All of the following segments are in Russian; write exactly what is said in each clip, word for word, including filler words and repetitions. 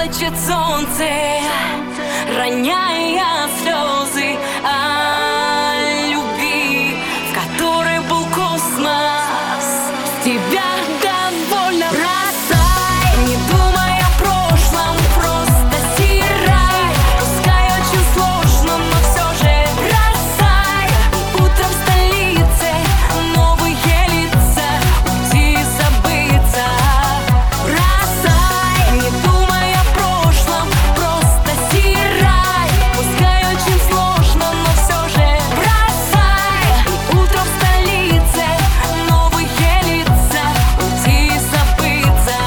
плачет солнце, роняя слезы о любви, в которой был космос. С тебя довольно, бросай, не думай о прошлом, просто стирай. Пускай очень сложно, но все же бросай. Утром в столице новые лица, уйти и забыться. Бросай, не думай о прошлом, просто стирай. Пускай очень сложно, но все же бросай. И утром в столице новые лица, уйти и забыться.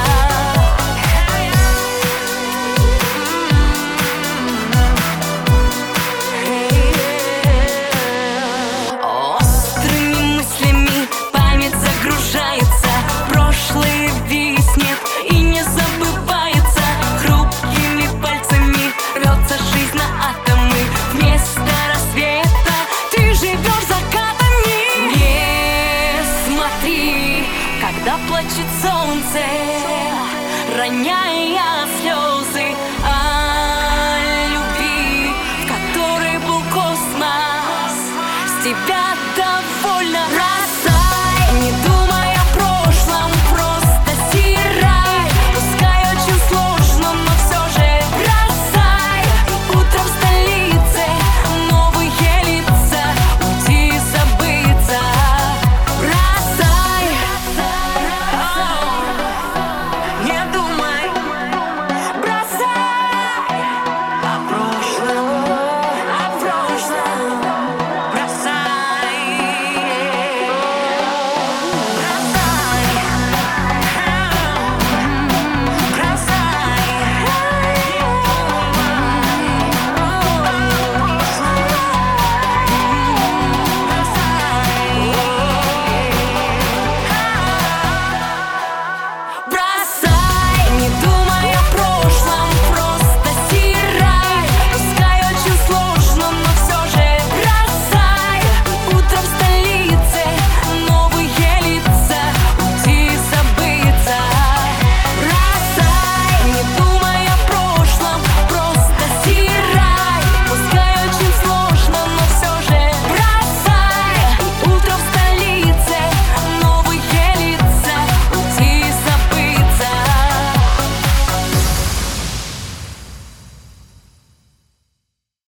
Острыми мыслями память загружается, прошлое виснет и не забывается. Хрупкими пальцами рвется жизнь на атомы. Вместо рассвета ты живешь закатами. Не смотри, когда плачет солнце, роняя слезы